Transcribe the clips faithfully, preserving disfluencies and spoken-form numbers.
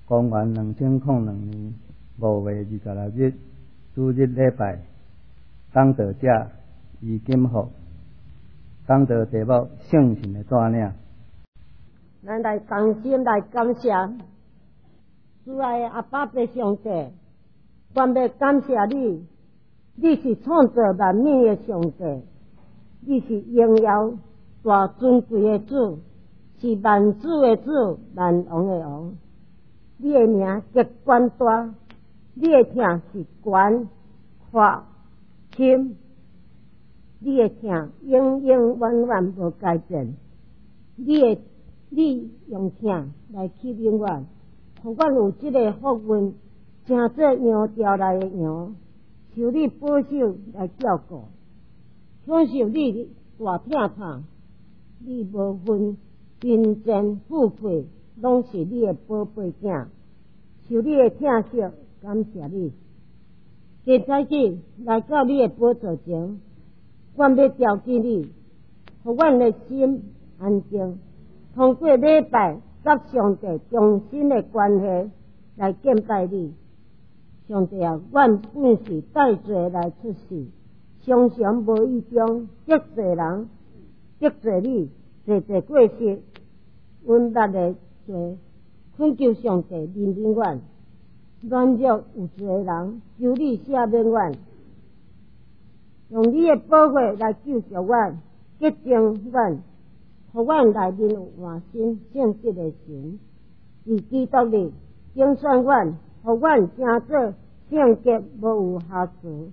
公元两千零两年五月二十六日，主日礼拜，讲道者于金福，讲道题目圣神的带领。 咱来同心来感谢主爱阿爸的上帝，愿要感谢你，你是创造万物的上帝，你是荣耀大尊贵的主，是万主的主，万王的王。你的名极权大，你的听是权阔深，你的听永永远远无改变。你的你用听来吸引我，互我有这个福运，成做羊调来的羊，受你保守来照顾，享受你大疼痛，你无分贫贱富贵，拢是你的宝贝囝，受你的疼惜，感谢你。今早起来到你的宝座前，阮要召集你，互阮的心安静。通过礼拜甲上帝重新的关系来敬拜你，上帝啊，阮本是带罪来出世，常常无意中得罪人，得罪你，坐坐过失，阮捌的罪，恳求上帝怜悯阮，软弱有罪人，求你赦免阮，用你的宝血来救赎阮，洁净阮。互阮内面有换新圣洁的神，以基督里精选阮，互阮成做圣洁无有瑕疵。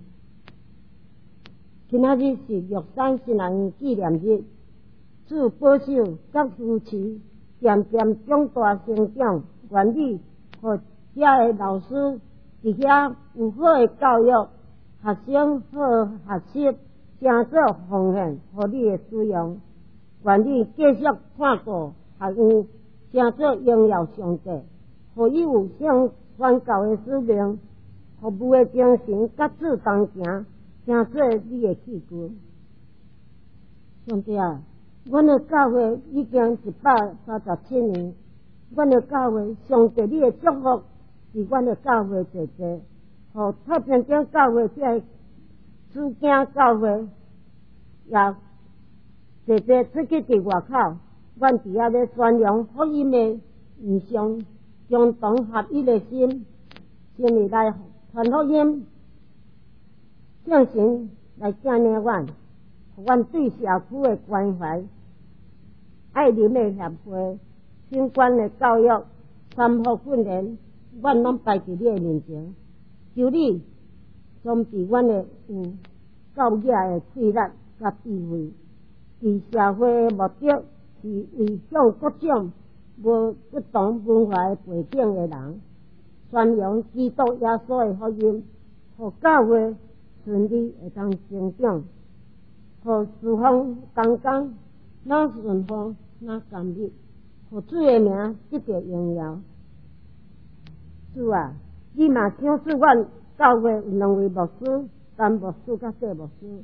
今仔日是六三新人纪念日，主保守甲夫妻渐渐长大成长，愿你互遮的老师伫遐有好的教育，学生好学习，成做奉献，互你的使用。愿你继续看顾学院，成做荣耀上帝，互伊有向宣教的使命，服务的精神，甲主同行，成做你的器具。上帝啊，阮的教会已经一百三十七年，阮的教会上帝你的祝福是阮的教会坐坐，互太平间教会这主经教会也。坐坐出去伫外口，阮伫遐咧宣扬福音的异象，共同合一的心，心里来传福音，圣神来建立阮，互阮对社区的关怀，爱啉的协会，相关的教育，三福训练，阮拢摆伫你的面前，求你装备阮的有教雅的气力甲智慧。伫社会的目的是为向各种无不同文化的背景的人宣扬基督耶稣的福音，互教会顺利会当成长，互侍奉同工哪顺风哪甘蜜，互主的名得到荣耀。主啊，你嘛想使阮教会有两位牧师，大牧师甲小牧师。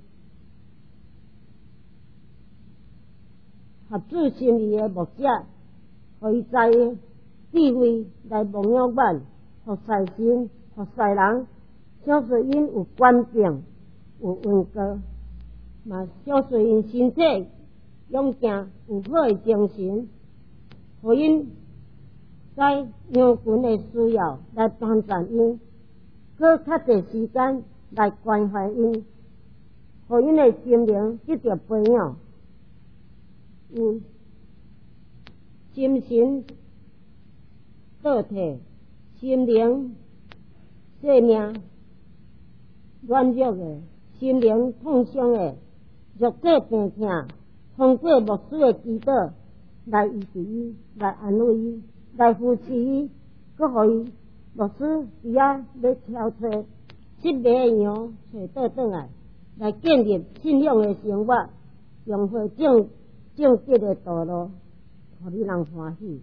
合主心意的牧者，互伊知智慧来蒙养阮，互世神，互世人，小随因有官兵，有恩高，嘛小随因身体勇健，有好的精神，互因知羊群的需要来帮助因，搁较侪时间来关怀因，互因的心灵得到培养。有精神倒退、心灵生命软弱的、心灵创伤的、肉体病痛，通过牧师的指导来医治伊、来安慰伊、来扶持伊，搁互伊牧师伫遐要挑找失迷的羊，找倒转来，来建立信仰的生活，用回正。正直的道路，互你人欢喜。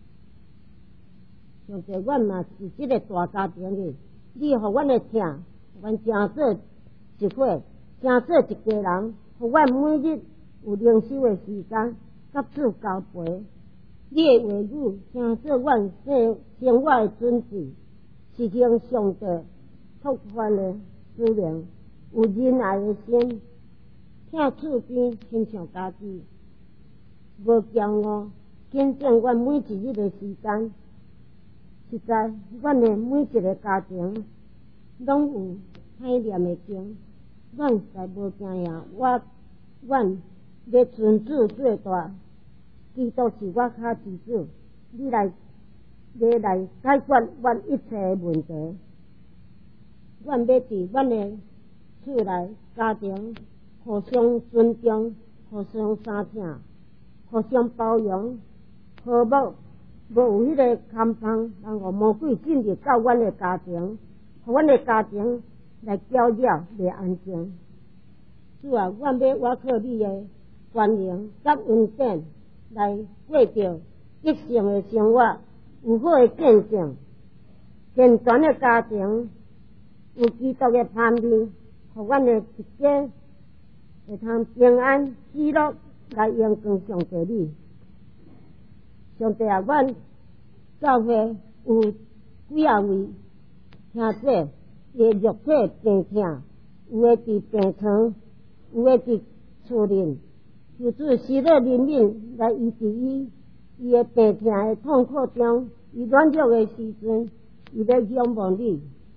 上帝，阮嘛是这个大家庭的，你互阮的听，阮成做一伙，成做一家人，互阮每日有灵修的时间，甲主交陪。 你的话语成做阮生生活的准则，实行上帝托付的使命，有仁爱的心，听厝边亲像家己，无骄傲，见证阮每一日的时间。实在，阮的每一个家庭拢有歹念的经，阮才无惊呀。我阮要尊主做大，基督是我脚之主，你来，你来解决阮一切的问题。阮要伫阮的厝内家庭互相尊重，互相相听，互相包容，和睦。无有迄个看房，然后魔鬼进入到阮的家庭，互阮的家庭来搅扰、来安静。主啊，阮要我靠你的权能甲恩典来过着一生的生活，有好的见证，健全的家庭，有基督的盼味，互阮的一家会通平安喜乐来荣光上帝你。上帝啊，阮教会有几啊位兄弟，伊肉体病痛，有诶伫病床，有诶伫厝里，求主施乐怜悯来医治伊，伊诶病痛诶痛苦中，伊软弱诶时阵，伊要仰望你，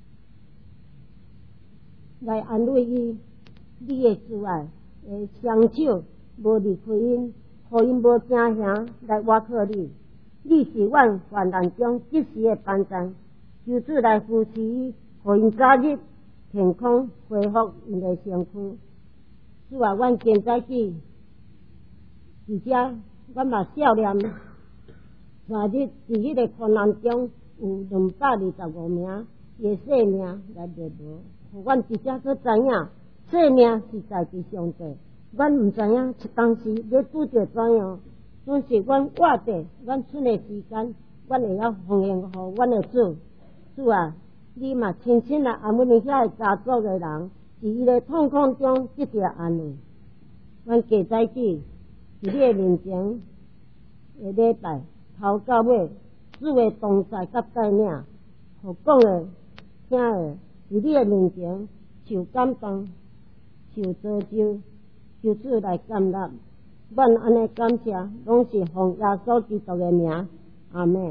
来安慰伊，你诶慈爱会双手无离开因，互因无惊吓，来倚靠你。你是阮患难中及时的帮助，求主来扶持伊，互因早日健康恢复因的身躯。主啊，阮现在起，而且阮嘛少年，昨日伫迄个困难中有两百二十五名的性命来灭亡，互阮直接去知影，性命是在伫上帝。阮毋知影一当时要拄着怎样。总是阮活着，阮剩的时间，阮会晓奉献予阮的主。主啊，你嘛亲亲来安慰你遐个家族的人，伫伊的痛苦中得到安慰。阮家在地伫你的面前的礼拜，头到尾，主的同在甲带领，互讲的、听的，伫你的面前受感动、受造就，求主来感纳。阮安尼感谢，拢是奉耶稣基督的名，阿门。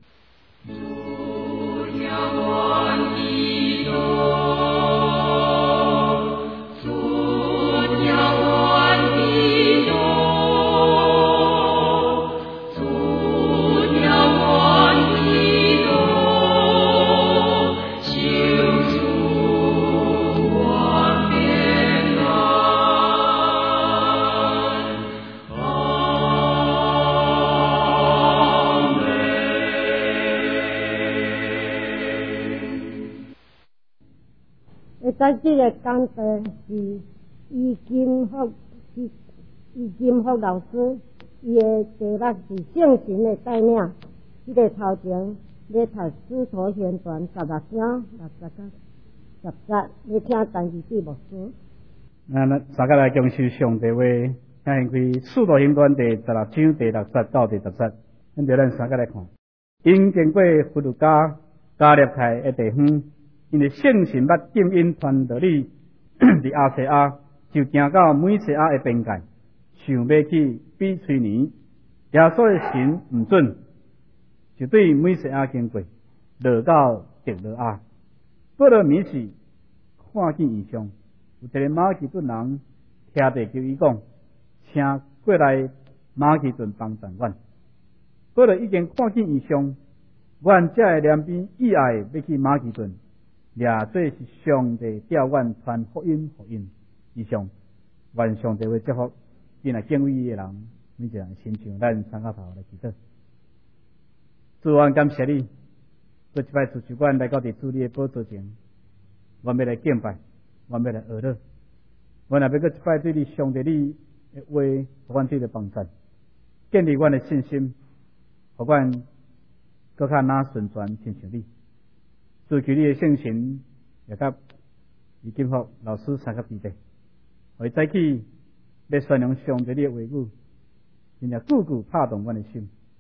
在这个讲题是易金福，是易金福老师，伊的题目是圣神的带领。这个头前咧读《使徒行传》十六章六十到十节，咧听单字字牧师。 那咱大家来共受上帝话，请开《使徒行传》第十六章第六节到第十节，咱就咱大家来看。因经过弗鲁加、加列太的地方。因为圣神捌禁因传道理，伫亚细亚就行到美西亚的边界，想要去比崔尼。耶稣的神毋准，就对美西亚经过，落到特罗亚。保罗米是看见异象，有一个马其顿人听地叫伊讲，请过来马其顿帮助阮。保罗已经看见异象，阮才会两边意爱要去马其顿。也这是上帝调阮传福音福音以上，愿上帝会祝福今来敬畏伊的人，每一人亲像咱三个头来祈祷。主，阮感谢你，搁一摆主持阮来到伫主你的宝座前，阮要来敬拜，阮要来学乐，阮也要搁一摆对你上帝你的话，互阮对你帮助，建立阮的信心，互阮搁较哪顺传亲像你。主求你的圣神，也甲易金福老师三个弟弟，为早起要宣扬上帝你的话语，真正句句拍动阮的心。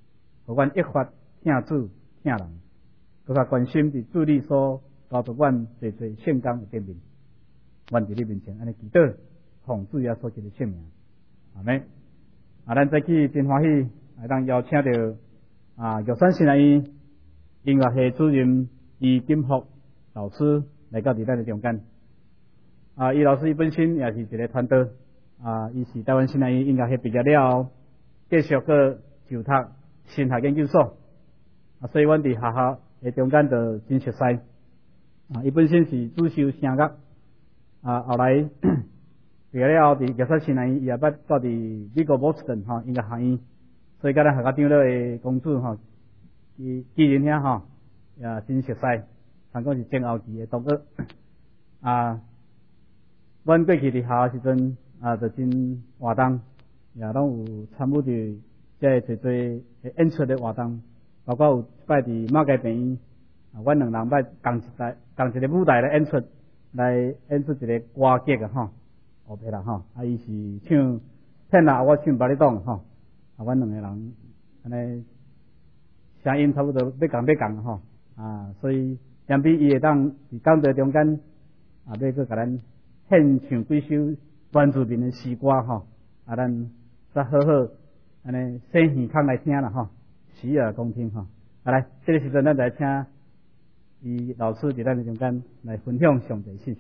互阮一发听主听人，搁较关心伫主你所交托阮侪侪圣工的顶面，阮伫你面前安尼祈祷，奉主耶稣基督的圣名，阿门。啊，咱再去真欢喜，来当邀请到啊玉山新来院音乐系主任于金福老师来到伫咱的中间。啊，于老师伊本身也是一个传道，啊，伊是台湾新来院音乐系毕业了后，继续去就读神学研究所，啊，所以阮伫学校的中间就真熟悉。啊，伊本身是主修声乐，啊，后来毕业了后伫玉山新来院，伊也捌到伫美国波士顿吼音乐学院，所以甲咱学校长老的公主吼，伊既然遐吼也真熟悉，通讲是正后期的同学。啊，阮过去伫学校时阵啊，就真活动，也拢有参与伫即个侪侪演出的活动，包括有一摆伫马街病院，啊，阮两人捌共一台共一个舞台来演出，来演出一个歌剧啊吼，后壁啦吼，啊，伊是唱天啊，我唱巴里党吼，啊，阮两个人安尼声音差不多要共要共吼，啊，所以相比伊会当伫讲台中间啊，要去甲咱献唱几首原住民的诗歌吼，啊，咱则好好安尼洗耳孔来听啦吼，洗耳恭听吼。啊，来，这个时阵咱来请伊老师伫咱的中间来分享上帝信息。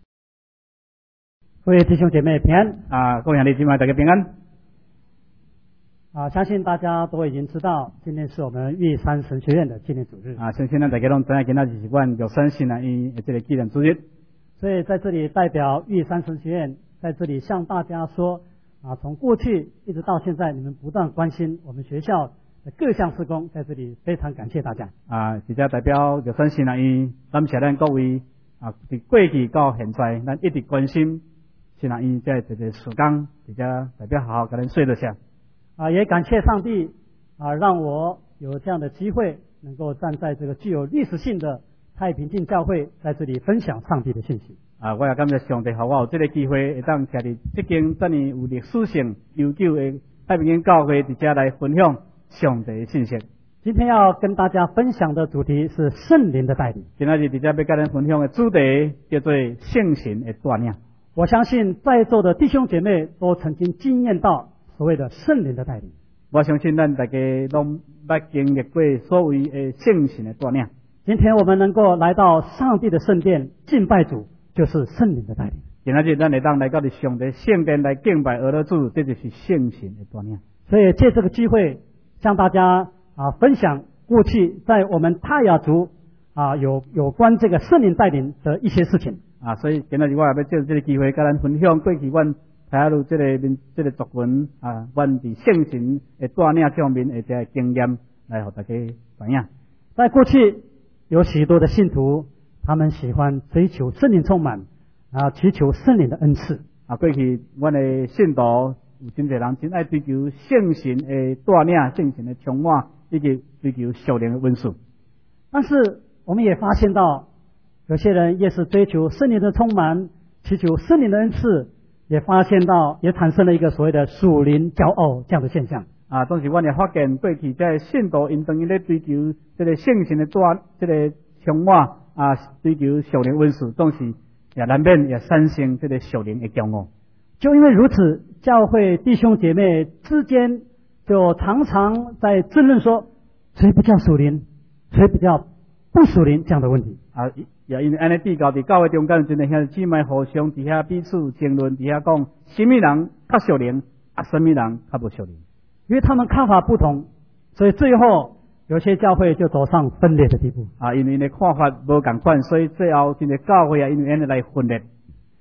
各位弟兄姐妹平安啊，各位兄弟姐妹大家平安。 啊，相信大家都已经知道，今天是我们玉山神学院的纪念主日啊，相信咱大家拢知影，今仔日是阮玉山新来院的这个纪念主日。 所以在这里代表玉山神学院，在这里向大家说，啊，从过去一直到现在，你们不断关心我们学校的各项事工，在这里非常感谢大家。 啊，直接代表玉山新来院，感谢咱各位啊，伫过去到现在，咱一直关心新来院这一个事工，直接代表好好甲咱说一下。 啊，也感谢上帝啊，让我有这样的机会，能够站在这个具有历史性的太平径教会，在这里分享上帝的信息。 啊，我也感谢上帝，互我有这个机会，会当徛伫这间遮尔有历史性悠久的太平径教会，直接来分享上帝的信息。 今天要跟大家分享的主题是圣灵的带领。 今仔日直接要甲咱分享的主题叫做圣神的带领。 我相信在座的弟兄姐妹都曾经经验到所谓的圣灵的带领。 我相信咱大家拢捌经历过所谓的圣神的带领。 今天我们能够来到上帝的圣殿敬拜主，就是圣灵的带领。 今仔日咱会当来到上帝圣殿来敬拜俄罗主，这就是圣神的带领。 所以借这个机会向大家啊分享过去在我们泰雅族啊有有关这个圣灵带领的一些事情啊，所以今仔日我也要借这个机会跟咱分享过去阮泰雅族这个民这个族群啊，阮伫圣神的带领上面的这个经验来互大家知影。 在过去有许多的信徒，他们喜欢追求圣灵充满，啊，祈求圣灵的恩赐。 啊，过去阮的信徒有真侪人真爱追求圣神的带领、圣神的充满，以及追求属灵的温顺。 但是我们也发现到，有些人也是追求圣灵的充满，祈求圣灵的恩赐，也发现到也产生了一个所谓的属灵骄傲这样的现象。 啊，当时阮也发现过去在信徒因当伊咧追求这个圣神的带，这个充满啊，追求属灵温顺，当时也难免也产生这个属灵的骄傲。 就因为如此，教会弟兄姐妹之间就常常在争论说，谁比较属灵，谁比较不属灵这样的问题。 啊，也因为安尼比较伫教会中间，真诶兄姊妹互相伫遐彼此争论，伫遐讲，什么人较属灵，啊，什么人较无属灵。 因为他们看法不同，所以最后有些教会就走上分裂的地步。 啊，因为因的看法无共款，所以最后真诶教会啊，因为安尼来分裂。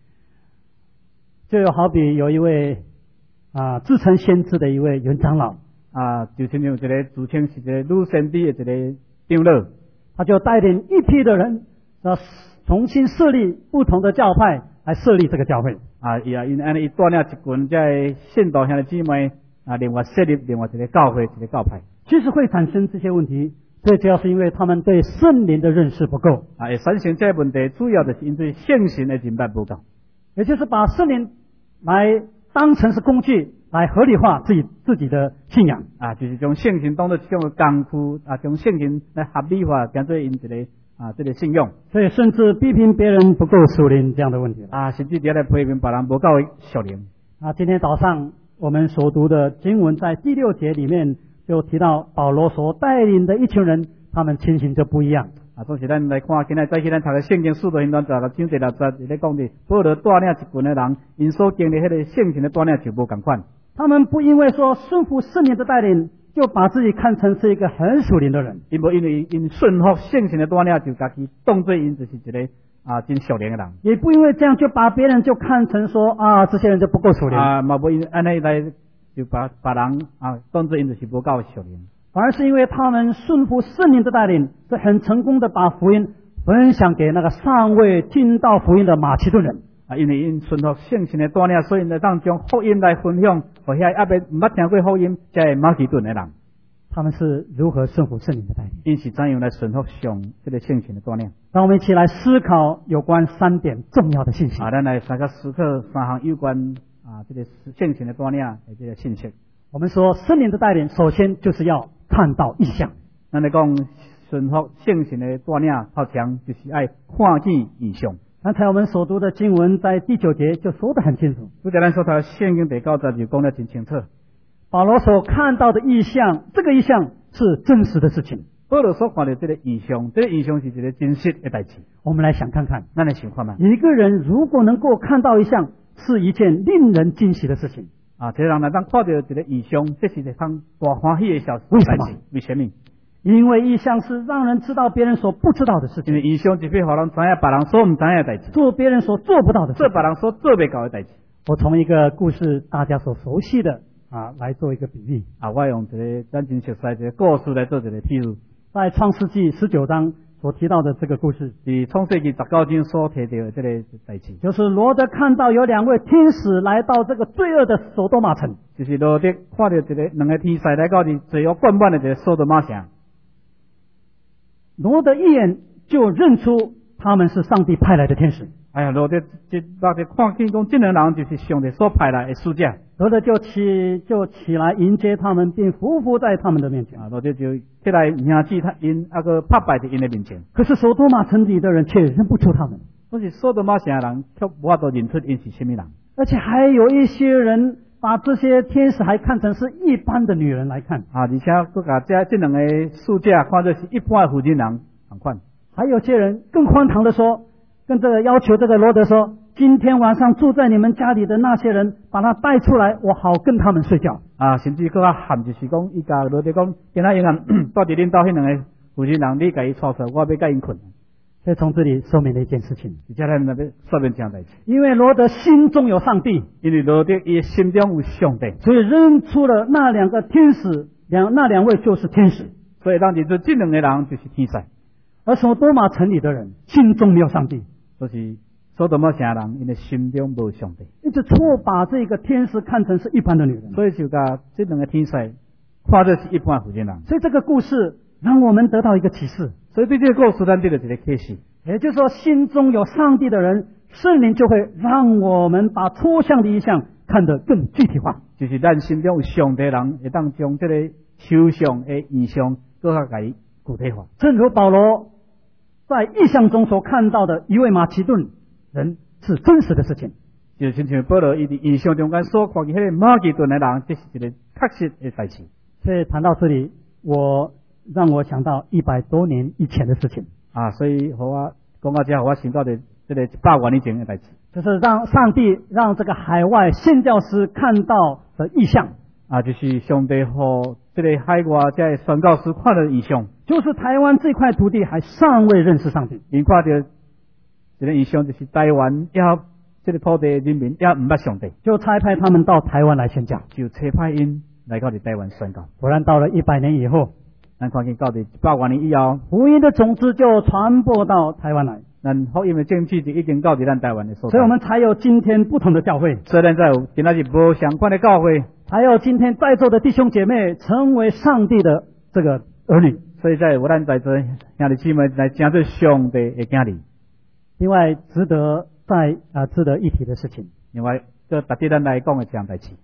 就有好比有一位啊自称先知的一位原长老啊，就亲像一个自称是一个女先知的一个长老， 他就带领一批的人，要重新设立不同的教派来设立这个教会。 啊，伊啊，因安尼伊带领一群在信徒兄弟姊妹啊，另外设立另外一个教会，一个教派。 其实会产生这些问题，最主要是因为他们对圣灵的认识不够。 啊，会产生这个问题，主要就是因对圣神的认识不够， 也就是把圣灵来当成是工具， 来合理化自己自己的信仰啊，就是将圣经当作一种工具啊，将圣经来合理化，变做因一个啊这个信用。 所以甚至批评别人不够属灵这样的问题啊，甚至在来批评别人不够属灵。 啊，今天早上我们所读的经文在第六节里面就提到保罗所带领的一群人，他们情形就不一样。 啊，总是咱来看，今日早起咱读的圣经使徒行传十六章第六节，咧讲的保罗带领一群的人，因所经历迄个圣经的带领就无共款。 他们不因为说顺服圣灵的带领，就把自己看成是一个很属灵的人。 因无因为因顺服圣经的带领，就家己当作因就是一个啊真属灵的人。 也不因为这样就把别人就看成说啊这些人就不够属灵。 啊，嘛无因安尼来就把别人啊当作因就是不够属灵。 反而是因为他们顺服圣灵的带领，是很成功的把福音分享给那个尚未听到福音的马其顿人。 啊，因为因顺服圣经的带领，所以呢，当将福音来分享，和遐阿未唔捌听过福音，即系马其顿的人。 他们是如何顺服圣灵的带领？ 因是怎样来顺服上这个圣经的带领？ 让我们一起来思考有关三点重要的信息。 啊，咱来三个思考三项有关啊这个圣经的带领的这个信息。 我们说圣灵的带领，首先就是要看到异象。 咱来讲顺服圣经的带领，头前就是爱看见异象。 刚才我们所读的经文在第九节就说得很清楚。 拄则咱所读圣经第九节就讲得真清楚。 保罗所看到的异象，这个异象是真实的事情。 保罗所看到这个异象，这个异象是一个真实的代志。 我们来想看看， 咱来想看嘛。 一个人如果能够看到异象，是一件令人惊喜的事情。 啊，这个人来当看到一个异象，这是一项大欢喜的小事。 为什么？ 为什么？ 因为异象是让人知道别人所不知道的事情。 因为异象就必互人知影别人所唔知影的代志， 做别人所做不到的事情， 做别人所做袂到的代志。 我从一个故事大家所熟悉的啊来做一个比喻。 啊，我用一个咱真熟悉一个故事来做一个譬如。 在创世纪十九章所提到的这个故事， 是创世纪十九章所提到的这个代志， 就是罗德看到有两位天使来到这个罪恶的索多玛城， 就是罗德看到一个两个天使来到的罪恶灌满的这个索多玛城。 罗德一眼就认出他们是上帝派来的天使。 哎呀，罗德这罗德看见讲这两人就是上帝所派来的使者， 罗德就起就起来迎接他们，并匍匐在他们的面前。 啊，罗德就起来迎接他因，啊个拍拜在因的面前。 可是索多玛城里的人却认不出他们， 可是索多玛城的人却无法度认出因是什么人， 而且还有一些人把这些天使还看成是一般的女人来看啊，而且佮把这这两个使者看作是一般的妇人人同款。 还有些人更荒唐的说，跟这个要求这个罗德说，今天晚上住在你们家里的那些人，把他带出来，我好跟他们睡觉。 啊，甚至佮较含就是讲，伊甲罗德讲，今仔夜晚到伫恁兜迄两个妇人人，你甲伊带出，我要甲因困。 所以从这里说明了一件事情， 而且咱那边说明这样代志， 因为罗德心中有上帝， 因为罗德伊心中有上帝， 所以认出了那两个天使，两那两位就是天使， 所以当时这这两个人就是天使。 而索多玛城里的人心中没有上帝， 就是索多玛城人，因为心中无上帝， 一直错把这个天使看成是一般的女人， 所以就甲这两个天使看作是一般妇人人。 所以这个故事让我们得到一个启示， 所以对这个故事咱得到一个启示， 也就是说，心中有上帝的人，圣灵就会让我们把抽象的意象看得更具体化。 就是咱心中有上帝的人，会当将这个抽象的意象更加给具体化。 正如保罗在意象中所看到的一位马其顿人是真实的事情， 就亲像保罗伊伫意象中间所看见迄个马其顿的人，这是一个确实的代志。 所以谈到这里，我让我想到一百多年以前的事情啊，所以和我讲到这，和我想到的这个一百万年前的代志， 就是让上帝让这个海外宣教师看到的意象啊，就是上帝和这个海外这宣教师看到的意象， 就是台湾这块土地还尚未认识上帝， 因看到这个意象，就是台湾也这个土地人民也唔捌上帝， 就差派他们到台湾来宣教， 就差派因来到台湾宣教。 果然到了一百年以后， 咱看见到底一百万年以后， 福音的种子就传播到台湾来， 咱福音的证据就已经到伫咱台湾的所在， 所以我们才有今天不同的教会， 所以咱才有今仔日无相关的教会， 还有今天在座的弟兄姐妹成为上帝的这个儿女， 所以才有咱在座兄弟姊妹来成做上帝的囝儿。 另外值得在啊、呃、值得一提的事情， 另外，这特别咱来讲的这样代志，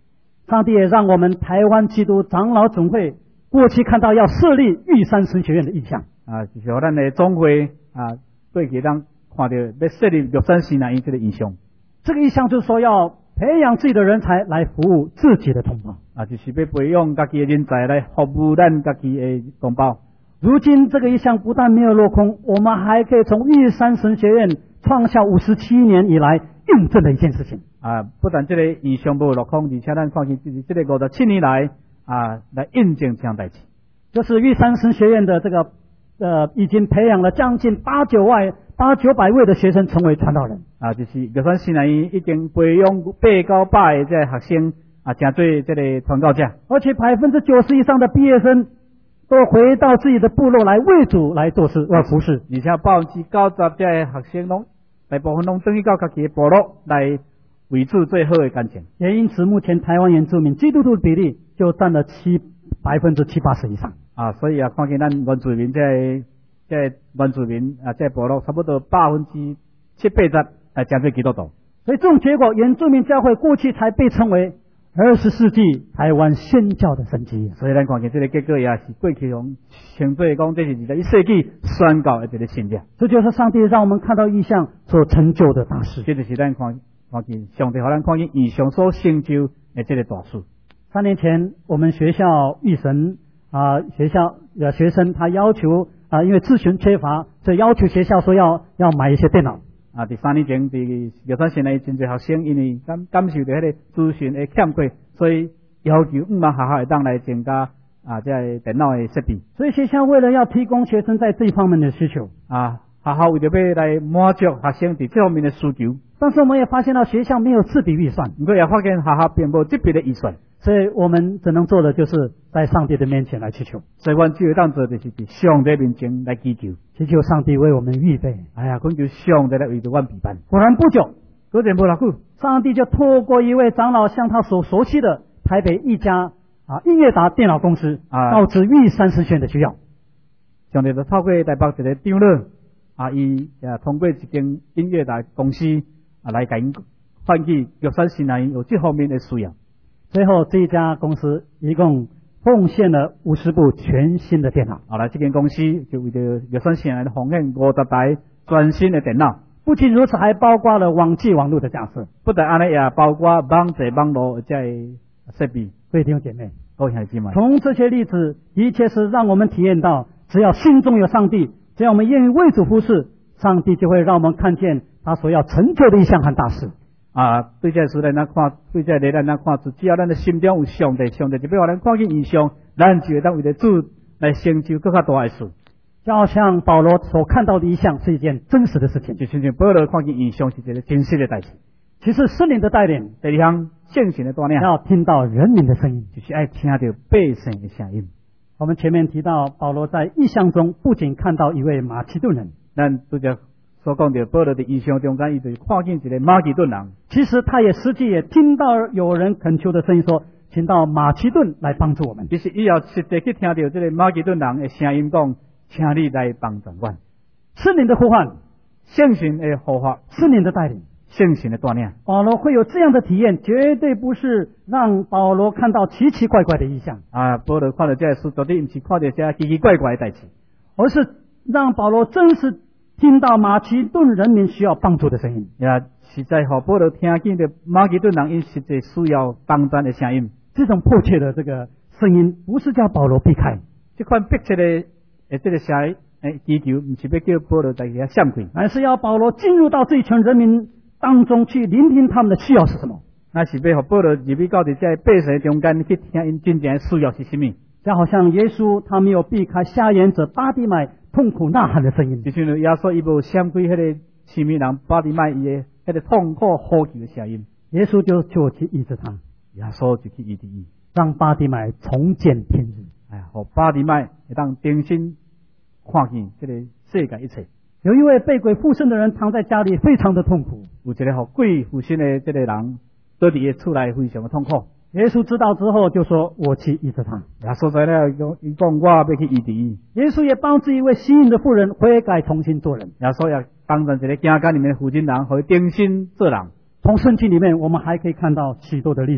上帝也让我们台湾基督长老总会过去看到要设立玉山神学院的意向。 啊，就是咱的总会啊，过去咱看到要设立玉山新南院这个意向。 这个意向就是说要培养自己的人才来服务自己的同胞。 啊，就是要培养家己的人才来服务咱家己的同胞。 如今这个意向不但没有落空，我们还可以从玉山神学院创下五十七年以来印证的一件事情。 啊，不但这个意向无落空，而且咱看见这个五十七年来啊，来印证这样代志。 就是玉山神学院的这个呃，已经培养了将近八九万、八九百位的学生成为传道人。 啊，就是玉山新南院已经培养八九百的这个学生啊，成做这个传教者。 而且百分之九十以上的毕业生都回到自己的部落来为主来做事、来服侍。 而且百分之九十这个学生拢大部分拢等于到家己的部落来维持最好的感情。 也因此，目前台湾原住民基督徒的比例就占了七百分之七八十以上。 啊，所以啊，看见咱原住民这这原住民啊，这部落差不多百分之七八十来成做基督徒。 所以这种结果，原住民教会过去才被称为二十世纪台湾宣教的神迹。 所以咱看见这个结果也是过去用称做讲这是二十一世纪宣教的这个信仰。 这就是上帝让我们看到异象所成就的大事。 这就是咱看看见上帝让咱看见异象所成就的这个大事。 三年前，我们学校预神啊，学校呃学生他要求啊，因为咨询缺乏，所以要求学校说要要买一些电脑。 啊，第三年前，伫玉山县内真侪学生因为感感受到迄个资讯的欠缺，所以要求五万学校会当来增加啊，这个电脑的设备。 所以学校为了要提供学生在这一方面的需求啊，学校为了要来满足学生伫这方面的需求， 但是我们也发现到学校没有这笔预算， 不过也发现学校并无这笔的预算。 所以我们只能做的就是在上帝的面前来祈求。 所以，我只有当做就是伫上帝面前来祈求， 祈求上帝为我们预备。 哎呀，恳求上帝来为着我备办。 果然不久， 果然无偌久， 上帝就透过一位长老向他所熟悉的台北一家啊英业达电脑公司啊， 告知玉山神学院的需要。 上帝就透过台北一个长老啊，伊也通过一间英业达公司啊来甲因唤起玉山新南院有这方面的需要。 最后，这一家公司一共奉献了五十部全新的电脑。 好了，这间公司就为着玉山县来奉献五十台全新的电脑。 不仅如此，还包括了网际网络的架设。 不但安尼，也包括网际网络这设备。 各位弟兄姐妹， 各位兄弟们， 从这些例子，的确是让我们体验到，只要心中有上帝，只要我们愿意为主服事，上帝就会让我们看见他所要成就的一项和大事。 啊，对这事咱咱看，对这个咱咱看，只要咱的心中有上帝，上帝就要咱看见异象，咱就会当为着主来成就更加大的事。 就好像保罗所看到的一项是一件真实的事情， 就像像保罗看见异象是一个真实的代志。 其实圣灵的带领， 第二项圣神的带领， 要听到人民的声音， 就是爱听到百姓的声音。 我们前面提到，保罗在异象中不仅看到一位马其顿人， 咱拄则所讲的保罗的异象中间，伊就是看见一个马其顿人。 其实他也实际也听到有人恳求的声音说，请到马其顿来帮助我们。 其实伊也实际去听到这个马其顿人的声音讲，请你来帮助我。 圣灵的呼唤， 圣神的呼唤， 圣灵的带领， 圣神的带领。 保罗会有这样的体验，绝对不是让保罗看到奇奇怪怪的异象啊！保罗看到这个事，绝对不是看到这奇奇怪怪的代志， 而是让保罗真实听到马其顿人民需要帮助的声音， 也实在和保罗听见的马其顿人因实在需要帮助的声音。 这种迫切的这个声音，不是叫保罗避开， 这款迫切的诶，这个声诶祈求，不是要叫保罗在遐闪开， 而是要保罗进入到这一群人民当中去聆听他们的需要是什么。 那是要和保罗入去到伫这百姓中间去听因真正的需要是什么。 就好像耶稣他没有避开瞎眼者巴底买痛苦呐喊的声音， 就像耶稣伊无闪开迄个市民人巴底买伊的迄个痛苦呼求的声音， 耶稣就就去医治他， 耶稣就去医治伊， 让巴底买重见天日。 哎呀，和巴底买会当重新看见这个世界一切。 有一位被鬼附身的人躺在家里，非常的痛苦。 有一个和鬼附身的这个人，倒伫个厝内非常的痛苦。 耶稣知道之后就说：“我去医治他。” 耶稣知了，伊讲我要去医治伊。 耶稣也帮助一位吸引的妇人悔改，重新做人。 耶稣也帮助一个家里面的负心人，和重新做人。 从圣经里面，我们还可以看到许多的例子。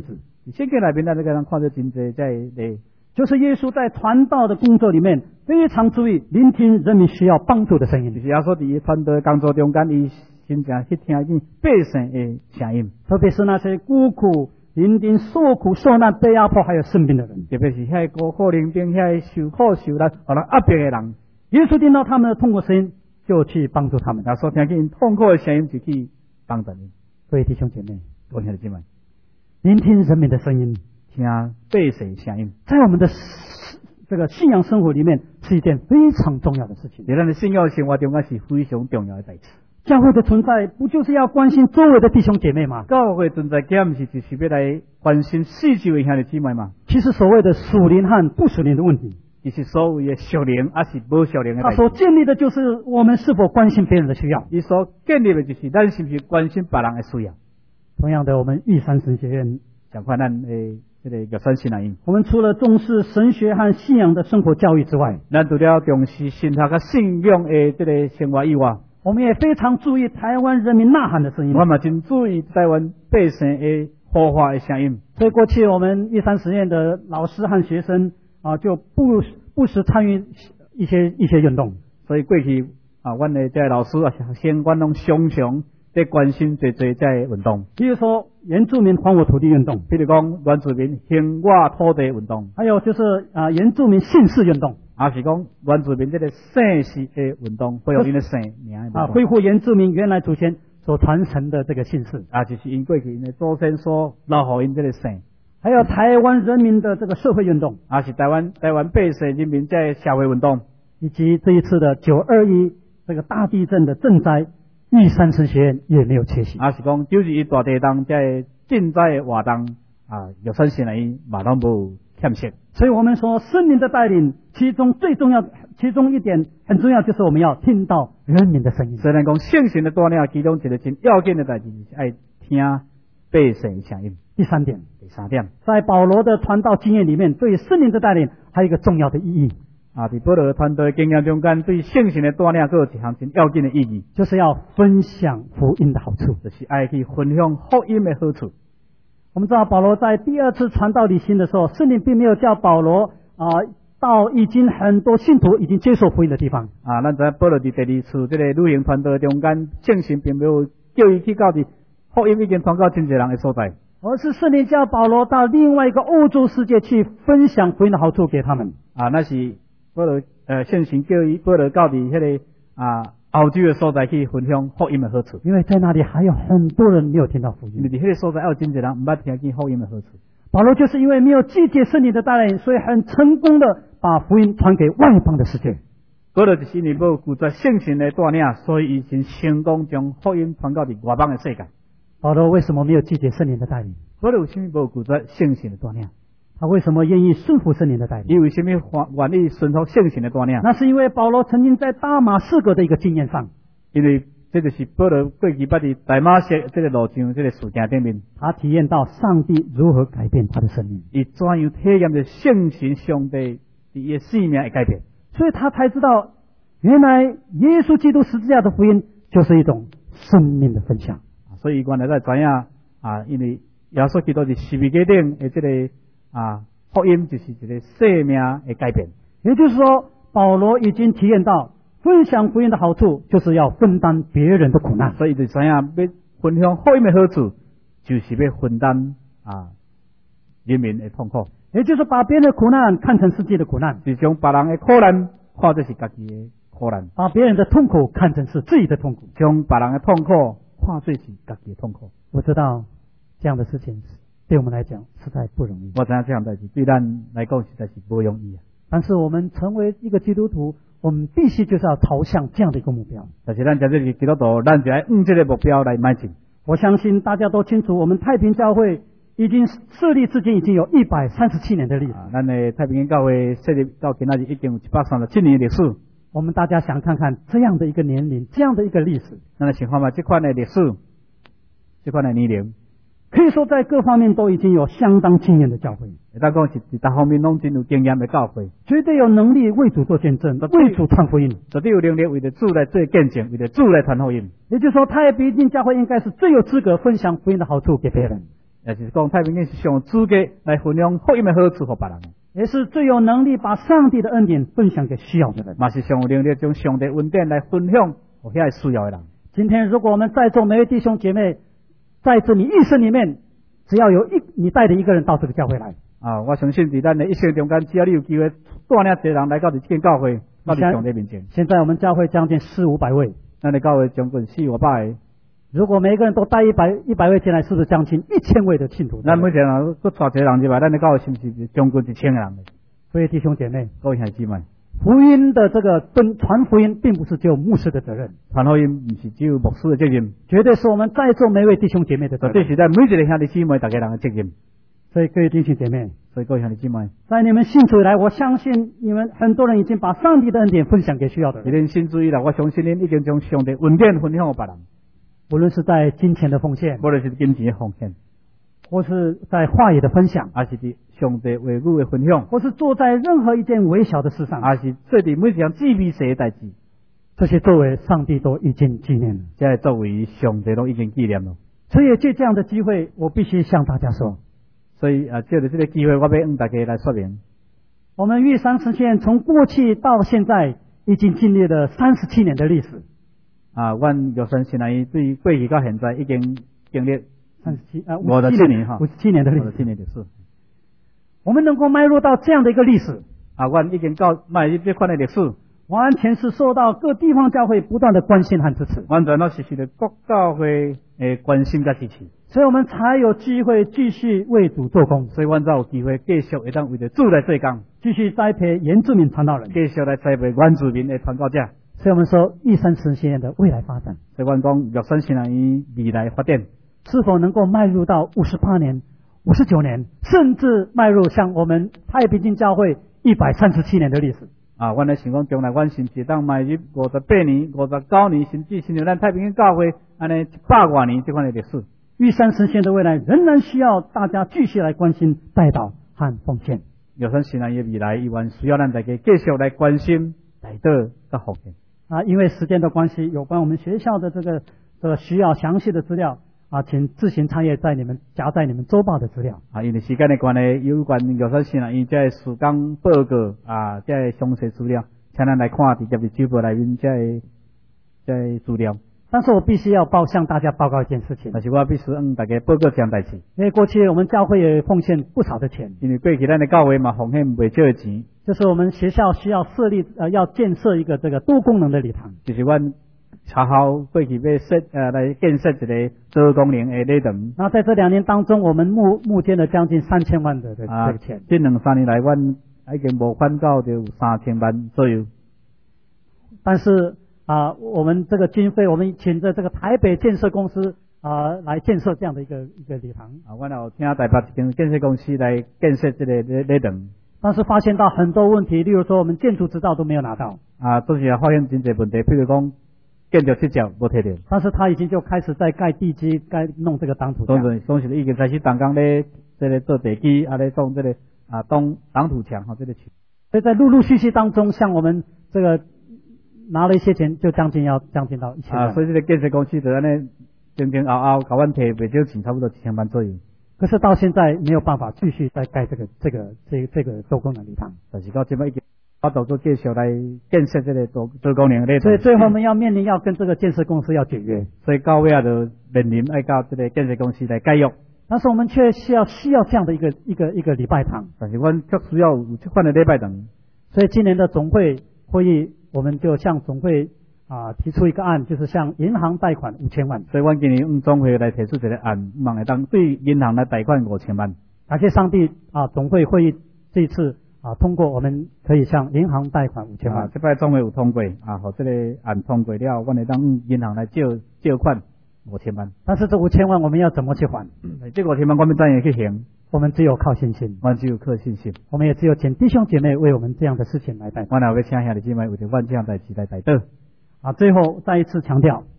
圣经内面咱这个人看到真侪在咧， 就是耶稣在传道的工作里面非常注意聆听人民需要帮助的声音， 就是耶稣伫传道工作中间，伊真正去听见百姓的声音， 特别是那些孤苦伶仃、受苦受难、被压迫还有生病的人， 特别是遐孤苦伶仃、遐受苦受难、互人压迫的人， 耶稣听到他们的痛苦声音，就去帮助他们。 那所听见痛苦的声音，就去帮助因。 各位弟兄姐妹， 我兄弟姐妹， 聆听人民的声音， 听百姓的声音， 在我们的这个信仰生活里面是一件非常重要的事情。 在咱的信仰生活中间是非常重要的代志。 教会的存在不就是要关心周围的弟兄姐妹吗？ 教会存在，岂不是就是要来关心四周的兄弟姊妹嘛？ 其实所谓的属灵和不属灵的问题， 其实所谓的属灵还是不属灵的代志。 他所建立的就是我们是否关心别人的需要。 伊所建立的就是咱是不是关心别人的需要。 同样的，我们玉山神学院， 讲看咱诶，这个玉山神学院， 我们除了重视神学和信仰的生活教育之外， 咱除了重视神学和信仰的这个生活以外， 我们也非常注意台湾人民呐喊的声音。 我们真注意台湾百姓的呼唤的声音。 所以过去我们玉山实验的老师和学生啊，就不不时参与一些一些运动。 所以过去啊，阮的这老师啊，学生阮拢常常在关心这这这运动。 比如说原住民还我土地运动， 比如讲原住民还我土地运动， 还有就是啊原住民姓氏运动。 也是讲原住民这个姓氏的运动，恢复因的姓名啊，恢复原住民原来祖先所传承的这个姓氏， 啊，就是因过去因的祖先所留予因这个姓。 还有台湾人民的这个社会运动， 啊，是台湾台湾百姓人民在社会运动， 以及这一次的九二一这个大地震的震灾，玉山神学院也没有缺席。 啊，是讲九二一大地震在震灾的活动啊，玉山神学院嘛拢无欠缺。 所以我们说圣灵的带领，其中最重要，其中一点很重要，就是我们要听到人民的声音。 虽然讲圣神的带领，其中一个真要紧的代志是爱听百姓的声音。 第三点， 第三点， 在保罗的传道经验里面，对圣灵的带领还有一个重要的意义啊，在保罗传道的经验中间，对圣神的带领还有一项真要紧的意义， 就是要分享福音的好处， 就是爱去分享福音的好处。 我们知道保罗在第二次传道旅行的时候，圣灵并没有叫保罗啊、呃、到已经很多信徒已经接受福音的地方啊。咱知保罗伫第二次这个旅行传道中间，圣神并没有叫伊去到伫福音已经传到真侪人的所在， 而是圣灵叫保罗到另外一个欧洲世界去分享福音的好处给他们啊。那是保罗呃圣神叫伊保罗到伫迄个啊欧洲的所在去分享福音的好处， 因为在那里还有很多人没有听到福音， 因为伫迄个所在还有真侪人唔捌听见福音的好处。 保罗就是因为没有拒绝圣灵的带领，所以很成功的把福音传给外邦的世界。 保罗就是因为无拒绝圣神的带领，所以伊真成功将福音传到伫外邦的世界。 保罗为什么没有拒绝圣灵的带领？ 保罗为什么无拒绝圣神的带领？ 他为什么愿意顺服圣灵的带领？ 伊为什么愿意顺服圣神的带领？ 那是因为保罗曾经在大马士革的一个经验上， 因为这就是保罗过去捌伫大马士这个路上这个事件顶面， 他体验到上帝如何改变他的生命， 伊怎样体验着圣神上帝伊的生命的改变， 所以他才知道，原来耶稣基督十字架的福音就是一种生命的分享。 所以原来才知影啊，因为耶稣基督是十字架顶的这个啊福音，就是一个生命的改变。 也就是说，保罗已经体验到分享福音的好处，就是要分担别人的苦难。 所以就知影要分享福音的好处，就是要分担啊人民的痛苦。 也就是把别人的苦难看成是自己的苦难， 是将别人的苦难看作是家己的苦难， 把别人的痛苦看成是自己的痛苦， 将别人的痛苦看作是家己的痛苦。 我知道这样的事情对我们来讲实在不容易。 我知影这样代志对咱来讲实在是不容易啊。 但是我们成为一个基督徒，我们必须就是要朝向这样的一个目标。 但是咱在这个基督徒，咱就要用这个目标来迈进。 我相信大家都清楚，我们太平教会已经设立至今已经有一百三十七年的历史。 啊，咱的太平教会设立到今仔日已经有一百三十七年的历史。 我们大家想看看这样的一个年龄，这样的一个历史， 咱来想看嘛，这款的历史，这款的年龄， 可以说在各方面都已经有相当经验的教会。 会当讲是在各方面拢真有经验的教会， 绝对有能力为主做见证，为主传福音， 绝对有能力为着主来做见证，为着主来传福音。 也就是说，太平教会应该是最有资格分享福音的好处给别人。 也就是讲太平间是上资格来分享福音的好处给别人， 也是最有能力把上帝的恩典分享给需要的人， 嘛是上有能力将上帝恩典来分享给遐需要的人。 今天如果我们在座每位弟兄姐妹，在这你一生里面，只要有一你带着一个人到这个教会来， 啊，我相信在咱的一生中间，只要你有机会带领一个人来到这间教会，到你上帝面前。 现在我们教会将近四五百位， 咱的教会将近四五百个。 如果每一个人都带一百一百位进来，是不是将近一千位的信徒？ 咱目前啊，搁带一个人入来，咱的教会是不是将近一千个人？ 所以弟兄姐妹， 各位兄弟妹， 福音的这个跟传福音，并不是只有牧师的责任， 传福音不是只有牧师的责任， 绝对是我们在座每位弟兄姐妹的责任， 绝对是在每一个兄弟姊妹大家人的责任。 所以各位弟兄姐妹， 所以各位兄弟姊妹， 在你们信主以来，我相信你们很多人已经把上帝的恩典分享给需要的人。 你们信主以来，我相信恁已经将上帝恩典分享给别人， 无论是在金钱的奉献， 无论是金钱的奉献， 或是在话语的分享， 还是伫上帝话语的分享， 或是做在任何一件微小的事上， 还是做伫每一项细微细的代志， 这些作为上帝都已经纪念了， 这作为上帝都已经纪念了。 所以借这样的机会，我必须向大家说。 所以啊，借着这个机会，我要向大家来说明， 我们玉山实现从过去到现在已经经历了三十七年的历史。 啊，阮玉山现在对过去到现在已经经历三十七啊五十七年哈， 五十七年的历史， 五十七年历史。 我们能够迈入到这样的一个历史啊，阮已经到迈入这款的历史， 完全是受到各地方教会不断的关心和支持， 完全都是受到各教会诶关心甲支持。 所以我们才有机会继续为主做工， 所以阮才有机会继续会当为着主来做工， 继续栽培原住民传道人， 继续来栽培原住民的传教者。 所以我们说玉山实现的未来发展， 所以阮讲玉山新南医未来发展是否能够迈入到五十八年、五十九年，甚至迈入像我们太平间教会一百三十七年的历史。 啊，阮咧想讲，将来阮甚至当迈入五十八年、五十九年，甚至甚至咱太平间教会安尼一百多年这款的历史。 玉山实现的未来仍然需要大家继续来关心、带导和奉献。 玉山新南医未来依然需要咱大家继续来关心、带导甲奉献。 啊，因为时间的关系，有关我们学校的这个这个需要详细的资料啊，请自行参阅在你们夹在你们周报的资料。 啊，因为时间的关系，有关玉山新南医这时间报告啊，这详细资料，请咱来看直接的周报内面这这资料。 但是我必须要报向大家报告一件事情， 但是我必须向大家报告这样代志。 因为过去我们教会也奉献不少的钱， 因为过去咱的教会嘛奉献不少的钱， 就是我们学校需要设立呃要建设一个这个多功能的礼堂， 就是阮查校过去要设呃来建设一个多功能的礼堂。 那在这两年当中，我们募募捐了将近三千万的这个钱。 这两三年来，阮已经募款到就有三千万左右。 但是啊，我们这个经费，我们请着这个台北建设公司啊来建设这样的一个一个礼堂。 啊，我有听台北一间建设公司来建设这个礼礼堂。 但是发现到很多问题，例如说我们建筑执照都没有拿到。 啊，都是发现真侪问题，譬如讲建筑执照无摕到。 但是他已经就开始在盖地基，盖弄这个挡土墙。 当然，当时已经开始动工咧，这个做地基，啊咧动这个啊动挡土墙哈，这个墙。 所以在陆陆续续当中，像我们这个拿了一些钱，就将近要将近到一千万。 啊，所以这个建设公司就安尼前前后后，甲阮摕不少钱，差不多一千万左右。 可是到现在没有办法继续再盖这个这个这个、这个多功能礼堂。 但是到这摆已经我都做介绍来建设这个多多功能礼堂。 所以最后我们要面临要跟这个建设公司要解约。 所以到尾啊，就面临要到这个建设公司来解约。 但是我们却需要需要这样的一个一个一个礼拜堂。 但是阮却需要有这款的礼拜堂。 所以今年的总会会议，我们就向总会啊提出一个案，就是向银行贷款五千万。 所以阮今年用总会来提出一个案，望来当对银行来贷款五千万。 感谢上帝啊！总会会议这一次啊通过，我们可以向银行贷款五千万。 啊，这摆总会有通过啊，和这个案通过了，阮来当银行来借借款五千万。 但是这五千万我们要怎么去还？ 嗯、这五千万我们怎样去还？ 我们只有靠信心， 我只有靠信心。 我们也只有请弟兄姐妹为我们这样的事情来代祷。 我哪要请兄弟姐妹为着阮这样代志来代祷。 啊，最后再一次强调，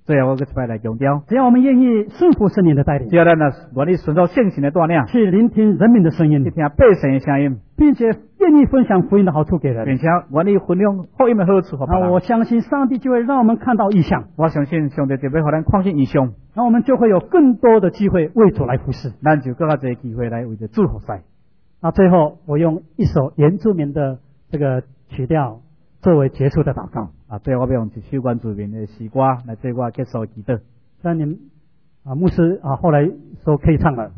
最后我个一摆来强调， 只要我们愿意顺服圣灵的带领只，要咱啊愿意顺从圣神的带领， 去聆听人民的声音去，听百姓的声音， 并且愿意分享福音的好处给人， 并且愿意分享福音的好处给别那我人。 相信上帝就会让我们看到异象， 我相信上帝就要互咱看见异象， 那我们就会有更多的机会为主来服侍。 咱就更加多机会来为着主服侍。 那最后，我用一首原住民的这个曲调作为结束的祷告。 啊，最后我要用一首原住民的诗歌来做我结束祈祷。 那你们啊，牧师啊，后来说可以唱了。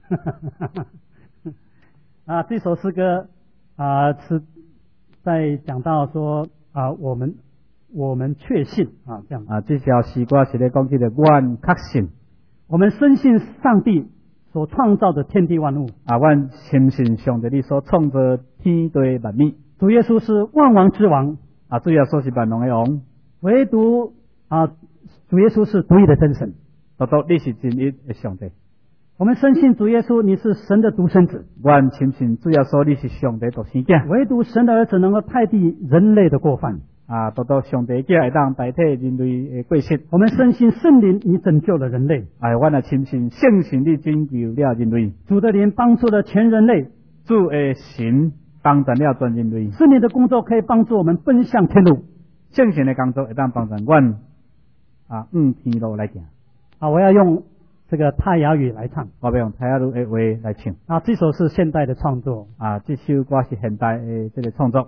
啊，这首诗歌啊是在讲到说啊，我们我们确信啊，这样啊，这首诗歌是咧讲起的阮确信我们深信上帝所创造的天地万物， 啊，阮深信上帝你所创造天地万物主耶稣是万王之王， 啊，主要说是万能的王， 唯独啊，主耶稣是独一的真神。 独独你是真一的上帝。 我们深信主耶稣你是神的独生子， 阮深信主要说你是上帝独生囝唯独神的儿子能够代替人类的过犯。 啊，独独上帝囝会当代替人类的过失。 我们深信圣灵你拯救了人类， 哎，阮也深信圣神你拯救了人类， 主的灵帮助了全人类， 主的神帮助了全人类。 圣灵的工作可以帮助我们奔向天路。 圣神的工作会当帮助阮啊，往天路来行。 啊，我要用这个泰雅语来唱。 我要用泰雅语的话来唱。 啊，这首是现代的创作。 啊，这首歌是现代的这个创作。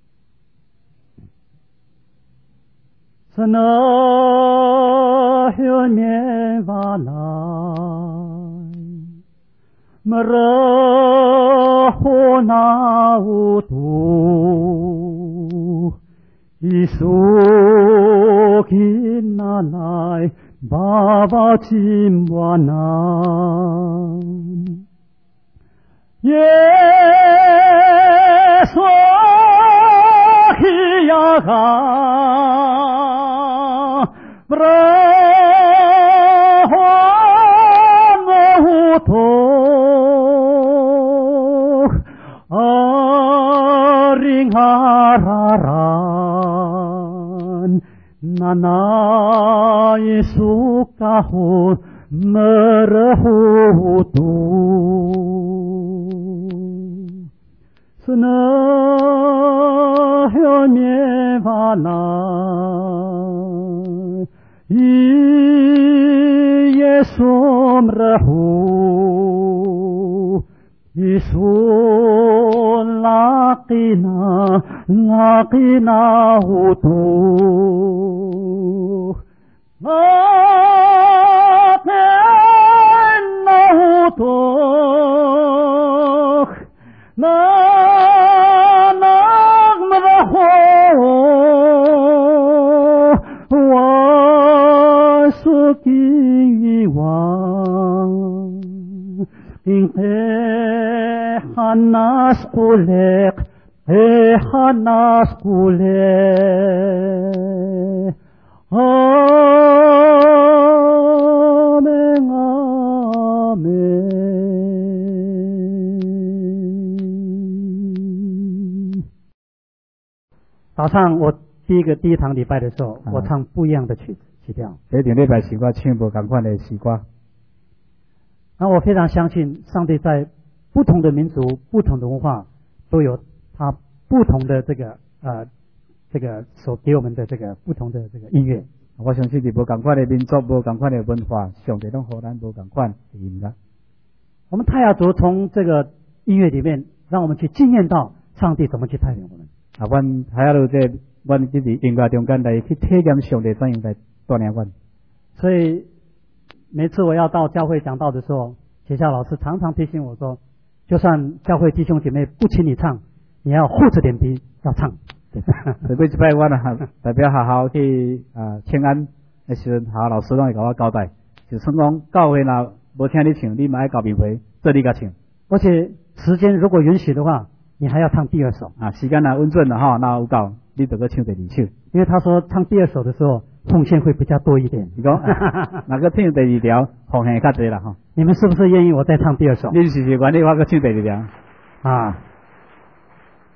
神啊，有面瓦来，么热火那无度，一苏金那来，爸爸金瓦南，耶稣基呀哈。Brahmanuto aring hararan nana Yesu kahun merehutu senah mevana Yesu merahu Yesu laqina laqina hutu laqina hutu na nag merahu Sukiwan Inghe hanas kulek He hanas kulek Amen Amen 早上我第一个第一堂礼拜的时候， 啊我唱不一样的曲子曲调。 这场礼拜是我唱无同款的诗歌。 那我非常相信，上帝在不同的民族、不同的文化，都有他不同的这个呃这个所给我们的这个不同的这个音乐。 我相信伫无同款的民族、无同款的文化，上帝拢互咱无同款的音乐。 我们泰雅族从这个音乐里面，让我们去经验到上帝怎么去带领我们。 啊，阮泰雅族这，阮即伫音乐中间来去体验上帝怎样来带领阮。 所以每次我要到教会讲道的时候，学校老师常常提醒我说，就算教会弟兄姐妹不请你唱，你要厚着脸皮要唱。 所以每一摆我啊代表学校去啊请安的时阵，学校老师拢会甲我交代，就算讲教会若无请你唱，你嘛爱交面皮，做你甲唱。 而且时间如果允许的话，你还要唱第二首啊，时间若稳准了吼，那有够，你就搁唱第二首。 因为他说唱第二首的时候，奉献会比较多一点。 你讲，那个唱第二条，奉献较侪啦吼。 你们是不是愿意我再唱第二首？ 你是是愿意我搁唱第二条？ 啊，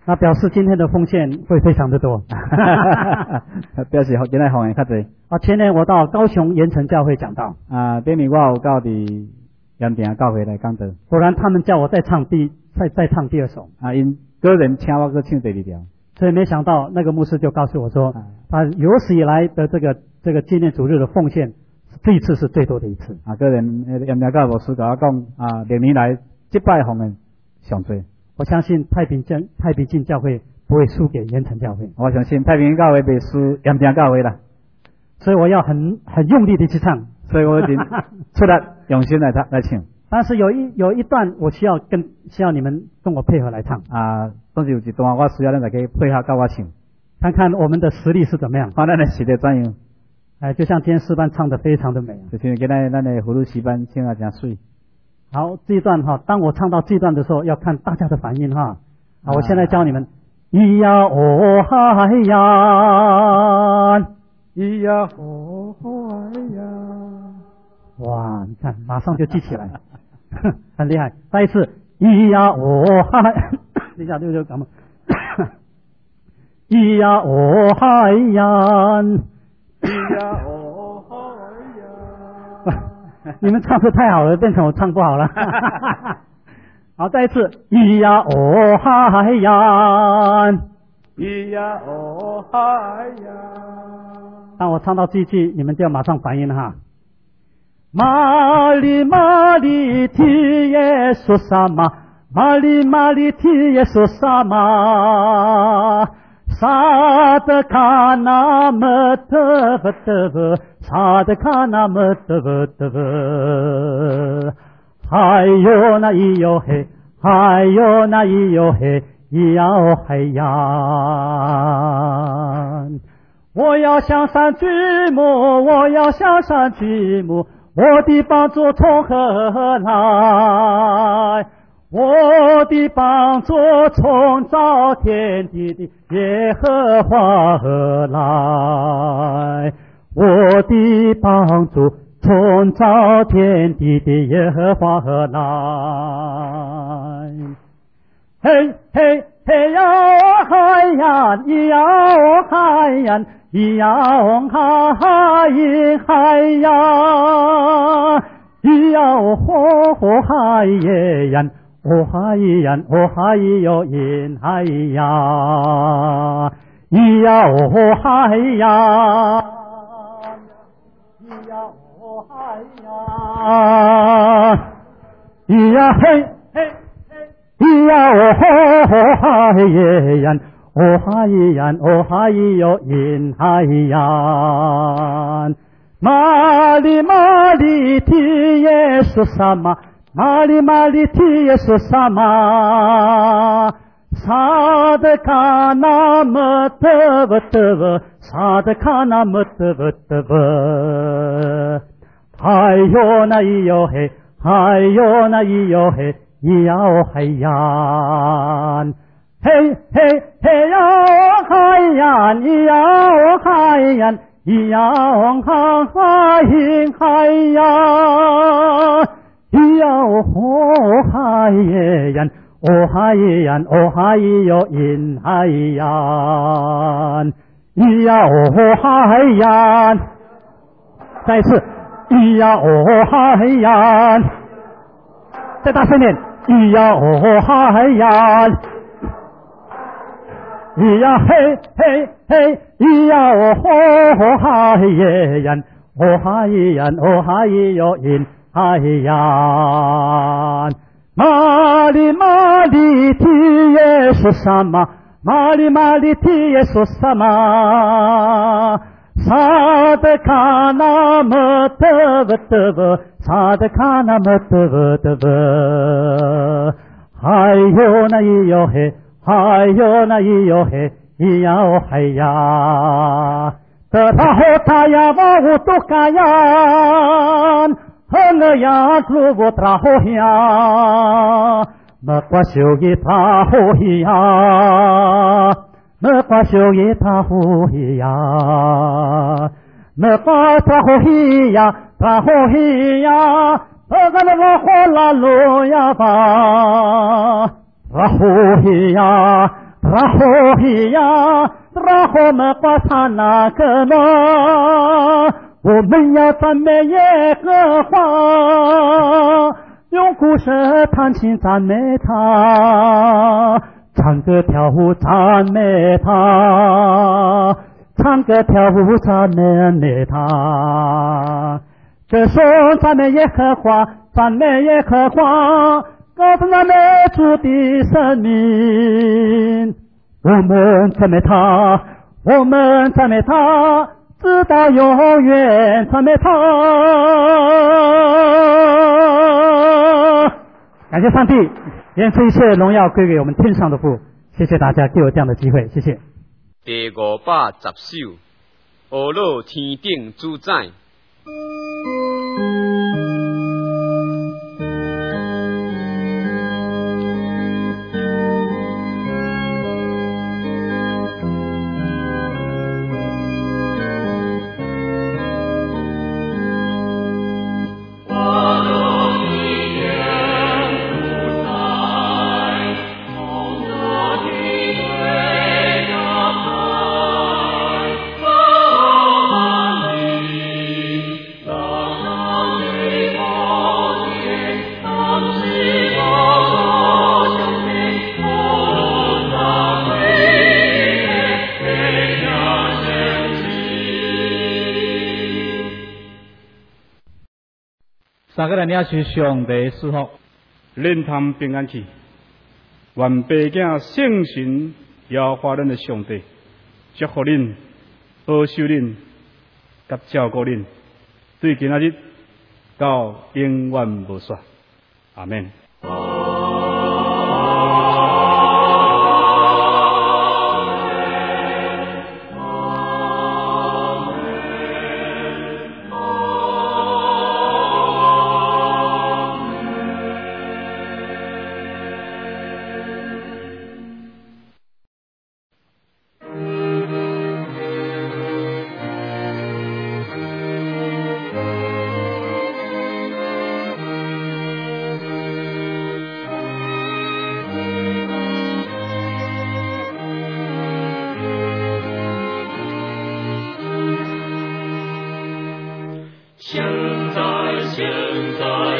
那表示今天的奉献会非常的多。 表示今天奉献较济。 啊，前年我到高雄盐城教会讲道。 啊，顶年我有到伫盐埕教会来讲道。 果然他们叫我再唱第再再唱第二首。 啊，因个人请我去唱第二条。 所以没想到那个牧师就告诉我说，啊、他有史以来的这个这个纪念主日的奉献，这一次是最多的一次。 啊，个人盐埕教牧师甲我讲，啊，历年来这拜奉献上多。 我相信太平教太平进教会不会输给盐城教会。 我相信太平教会袂输盐埕教会啦。 所以我要很很用力的去唱。 所以我已经出来用心来唱来唱。 但是有一有一段我需要跟需要你们跟我配合来唱啊，总是有一段我需要咱大家配合跟我唱， 看看我们的实力是怎么样。 看咱的实力怎样。 哎，就像今天诗班唱的非常的美啊， 就像今天咱的葫芦诗班唱啊真水。 好，这一段哈，当我唱到这一段的时候，要看大家的反应哈。好，我现在教你们，咿呀哦嗨呀， 咿呀哦嗨呀。 哇，你看，马上就记起来，很厉害。再一次，咿呀哦嗨，等一下，六六干嘛？咿呀哦嗨呀， 咿呀哦嗨呀。 你们唱的太好了，变成我唱不好了。好，再一次，咿呀哦嗨呀， 咿呀哦嗨呀。 当我唱到这一句，你们就要马上反应哈。玛丽玛丽提耶稣萨玛，玛丽玛丽提耶稣萨玛，萨德卡那么得不得不，萨德卡那么得不得不，还有那咿哟嘿，还有那咿哟嘿，咿呀哦嗨呀，我要向山举目，我要向山举目。我的帮助从何来？我的帮助从造天地的耶和华而来。我的帮助从造天地的耶和华而来。嘿嘿嘿呀哦嗨呀，咿呀哦嗨呀。咿呀哦哈哈咿嗨呀，咿呀哦吼吼嗨耶呀，哦嗨呀哦嗨哟咿嗨呀，咿呀哦嗨呀，咿呀哦嗨呀，咿呀嘿嘿嘿，咿呀哦吼吼嗨耶呀。哦嗨呀，哦嗨哟，咿嗨呀，玛丽玛丽提耶稣萨玛，玛丽玛丽提耶稣萨玛，萨德卡那么得不得不，萨德卡那么得不得不，还有那咿哟嘿，还有那咿哟嘿，咿呀哦嗨呀。嘿嘿嘿呀哦嗨呀，咿呀哦嗨呀，咿呀哦哈哈咿嗨呀，咿呀哦吼嗨耶呀，哦嗨呀，哦嗨哟咿嗨呀，咿呀哦嗨呀，再一次，咿呀哦嗨呀，再大声点，咿呀哦嗨呀。咿呀嘿嘿嘿，咿呀哦吼吼嗨耶呀，哦嗨呀，哦嗨哟咿嗨呀，玛丽玛丽提耶稣萨玛，玛丽玛丽提耶稣萨玛，萨德卡那么得不得不，萨德卡那么得不得不，还有那咿哟嘿。还有那咿哟嘿，咿呀哦嗨呀，得他后他呀把我都干呀，和我呀路我他后呀，没挂手一他后呀，没挂手一他后呀，没挂他后呀，他后呀，我个那个火拉路呀吧。拉呼呀， Rahia Rahoma Pasana Kama 我们要赞美耶和华，用鼓声弹琴赞美他，唱歌跳舞赞美他，唱歌跳舞赞美他。这首赞美耶和华，赞美耶和华，高声赞美主的生命。我们赞美他，我们赞美他，直到永远赞美他。感谢上帝，愿这一切荣耀归给我们天上的父。谢谢大家给我这样的机会，谢谢。 第五百十首，俄罗天顶主宰。 三个人也是上帝赐福，恁通平安去。愿爸囝圣神耶和华咱的上帝祝福恁，保守恁，甲照顾恁，对今仔日到永远无煞。阿免。 现在，现在。